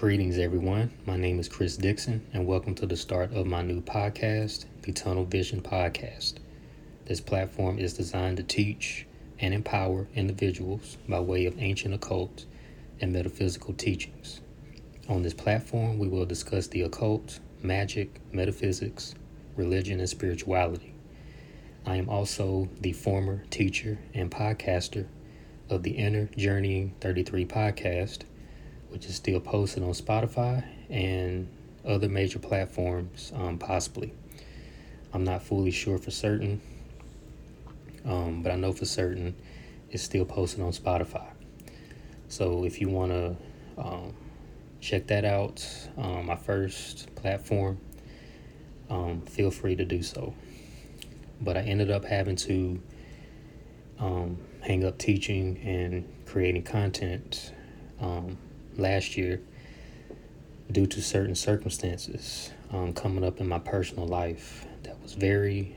Greetings, everyone. My name is Chris Dixon, and welcome to the start of my new podcast, the Tunnel Vision Podcast. This platform is designed to teach and empower individuals by way of ancient occult and metaphysical teachings. On this platform, we will discuss the occult, magic, metaphysics, religion, and spirituality. I am also the former teacher and podcaster of the Inner Journeying 33 podcast, which is still posted on Spotify and other major platforms, possibly. I'm not fully sure for certain, but I know for certain it's still posted on Spotify. So if you want to check that out, my first platform, feel free to do so. But I ended up having to hang up teaching and creating content last year due to certain circumstances coming up in my personal life that was very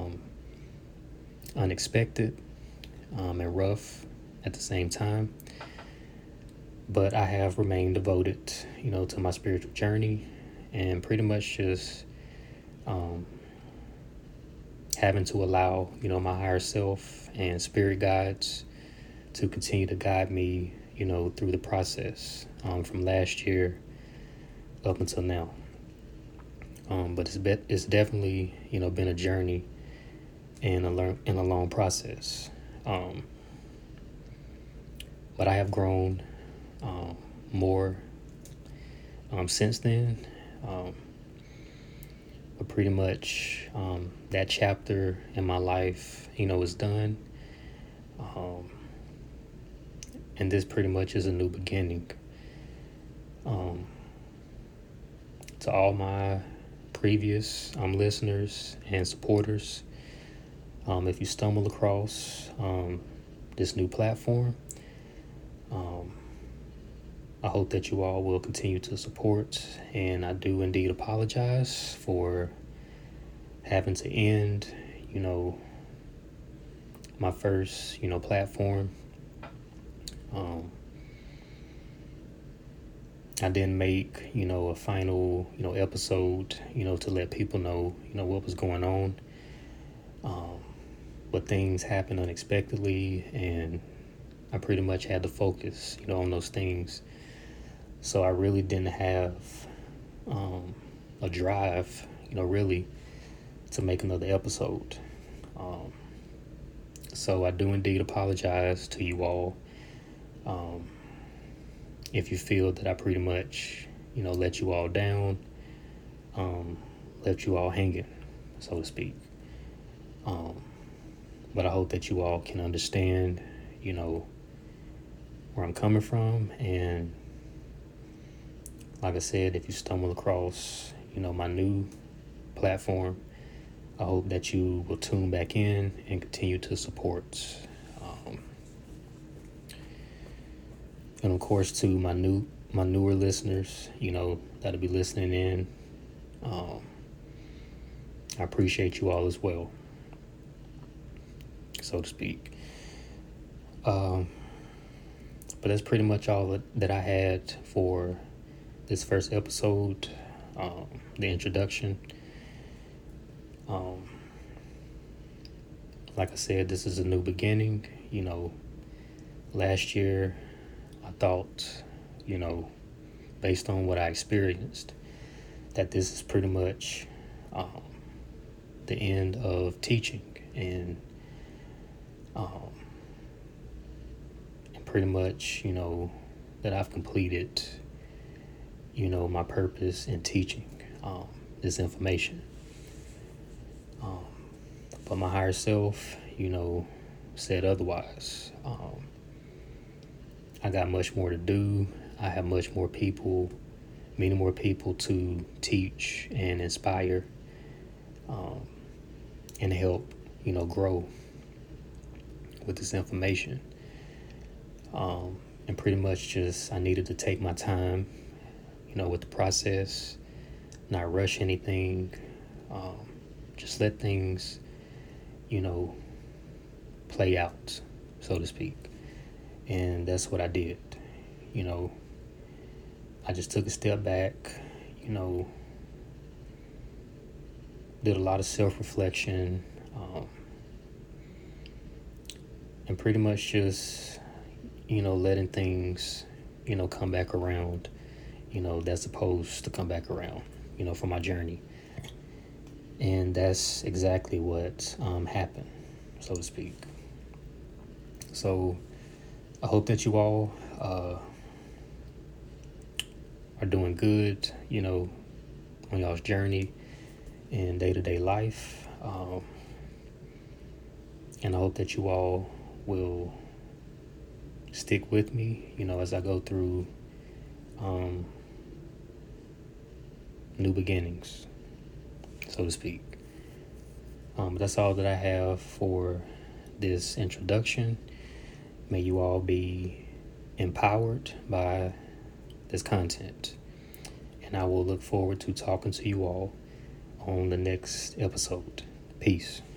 unexpected and rough at the same time. But I have remained devoted, to my spiritual journey and pretty much just having to allow, my higher self and spirit guides to continue to guide me, through the process from last year up until now. But it's definitely, been a journey and a long process. But I have grown more since then. But pretty much that chapter in my life, is done. And this pretty much is a new beginning. To all my previous listeners and supporters, if you stumble across this new platform, I hope that you all will continue to support, and I do indeed apologize for having to end, my first, platform. I didn't make, a final, episode, to let people know, what was going on. But things happened unexpectedly, and I pretty much had to focus, on those things. So I really didn't have a drive, really, to make another episode. So I do indeed apologize to you all. If you feel that I pretty much, let you all down, left you all hanging, so to speak. But I hope that you all can understand, where I'm coming from. And like I said, if you stumble across, my new platform, I hope that you will tune back in and continue to support. And of course, to my newer listeners, that'll be listening in, I appreciate you all as well, so to speak. But that's pretty much all that I had for this first episode, the introduction. Like I said, this is a new beginning. Last year I thought, based on what I experienced, that this is pretty much the end of teaching, and pretty much, that I've completed, my purpose in teaching this information. But my higher self, said otherwise. I got much more to do. I have many more people to teach and inspire, and help, grow with this information. And pretty much just, I needed to take my time, with the process, not rush anything, just let things, play out, so to speak. And that's what I did. I just took a step back, did a lot of self-reflection, and pretty much just, letting things, come back around, that's supposed to come back around, for my journey. And that's exactly what happened, so to speak. So I hope that you all are doing good, on y'all's journey in day-to-day life. And I hope that you all will stick with me, as I go through new beginnings, so to speak. That's all that I have for this introduction. May you all be empowered by this content. And I will look forward to talking to you all on the next episode. Peace.